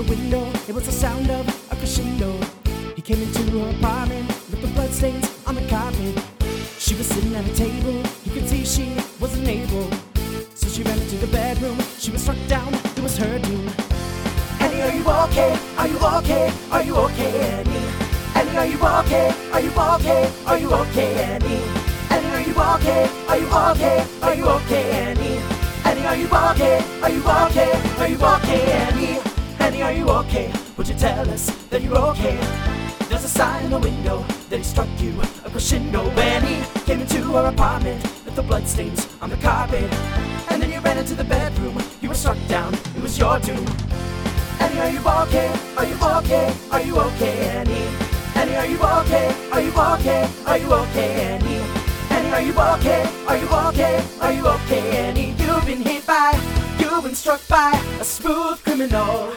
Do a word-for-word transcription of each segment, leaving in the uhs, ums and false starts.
window, it was the sound of a crescendo. He came into her apartment with the bloodstains on the carpet. She was sitting at a table, he could see she wasn't able. So she ran into the bedroom, she was struck down, it was her doom. Annie, are you okay? Are you okay? Are you okay, Annie? Annie, are you okay? Are you okay? Are you okay, Annie? Annie, are you okay? Are you okay? Are you okay, Annie? Annie, are you okay? Are you okay? Are you okay, Annie? Annie, are you okay? Would you tell us that you're okay? There's a sign in the window that he struck you a crescendo when he came into her apartment with the bloodstains on the carpet. And then you ran into the bedroom, you were struck down, it was your doom. Annie, are you okay? Are you okay? Are you okay, Annie? Annie, are you okay? Are you okay? Are you okay, Annie? Annie, are you okay? Are you okay? Are you okay, Annie? You've been hit by, you've been struck by a smooth criminal.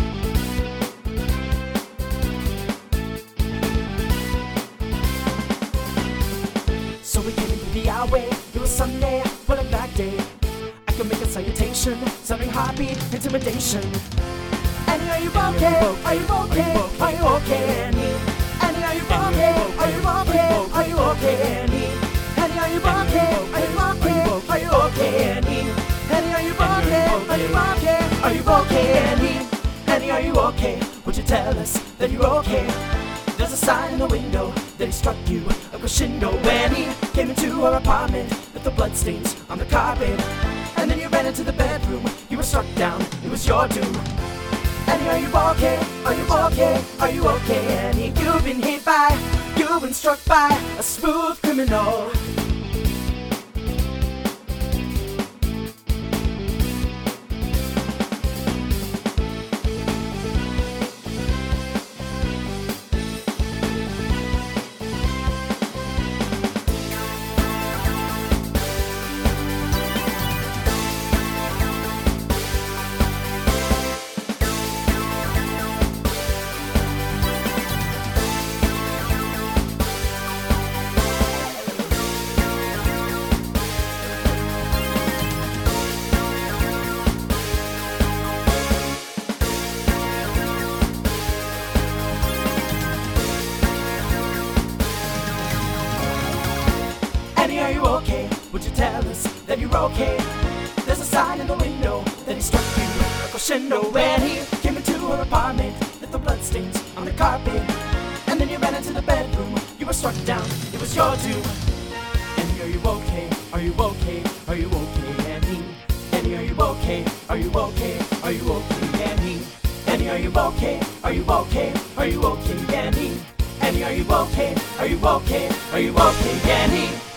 So we came into the highway, it was Sunday, what a black day. I could make a salutation, sounding heartbeat, intimidation. Annie, are you okay? Are you okay? Are you okay, Annie? Annie, are you okay? Are you okay? Are you okay, Annie? Annie, are you okay? Are you okay? Are you okay, Annie? Annie, are you okay? Are you okay? Are you okay, Annie? Annie, are you okay? Would you tell us that you're okay? There's a sign in the window that he struck you a crescendo when he came into her apartment with the bloodstains on the carpet. And then you ran into the bedroom, you were struck down, it was your doom. Annie, are you okay? Are you okay? Are you okay, Annie? You've been hit by, you've been struck by a smooth criminal. Annie, are you okay? Would you tell us that you're okay? There's a sign in the window that he struck you a crescendo when he came into her apartment with the bloodstains on the carpet. And then you ran into the bedroom, you were struck down, it was your doom. Annie, are you okay? Are you okay? Are you okay, Annie? Annie, are you okay? Are you okay? Are you okay, Annie? Annie, are you okay? Are you okay? Are you okay, Annie? Annie, are you okay? Are you okay? Are you okay, Annie?